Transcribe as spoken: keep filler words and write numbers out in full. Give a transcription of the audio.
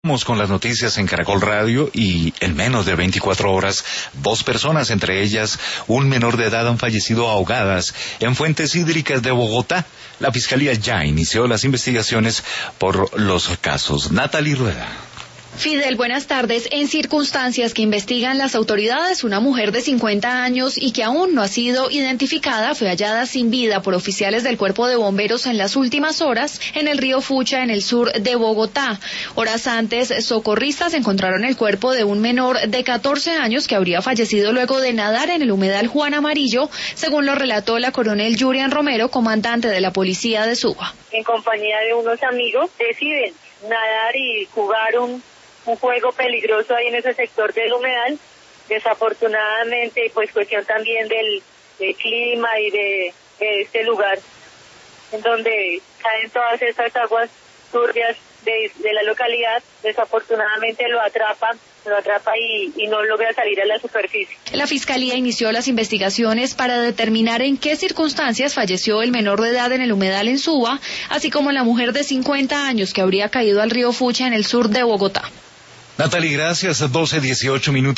Vamos con las noticias en Caracol Radio y en menos de veinticuatro horas, dos personas, entre ellas un menor de edad, han fallecido ahogadas en fuentes hídricas de Bogotá. La Fiscalía ya inició las investigaciones por los casos. Natalie Rueda. Fidel, buenas tardes. En circunstancias que investigan las autoridades, una mujer de cincuenta años y que aún no ha sido identificada fue hallada sin vida por oficiales del Cuerpo de Bomberos en las últimas horas en el río Fucha, en el sur de Bogotá. Horas antes, socorristas encontraron el cuerpo de un menor de catorce años que habría fallecido luego de nadar en el humedal Juan Amarillo, según lo relató la coronel Yurian Romero, comandante de la policía de Suba. En compañía de unos amigos deciden nadar y jugar un un juego peligroso ahí en ese sector del humedal. Desafortunadamente, pues cuestión también del, del clima y de, de este lugar en donde caen todas estas aguas turbias de, de la localidad, desafortunadamente lo atrapa, lo atrapa y, y no logra salir a la superficie. La Fiscalía inició las investigaciones para determinar en qué circunstancias falleció el menor de edad en el humedal en Suba, así como la mujer de cincuenta años que habría caído al río Fucha en el sur de Bogotá. Natalie, gracias. doce dieciocho minutos.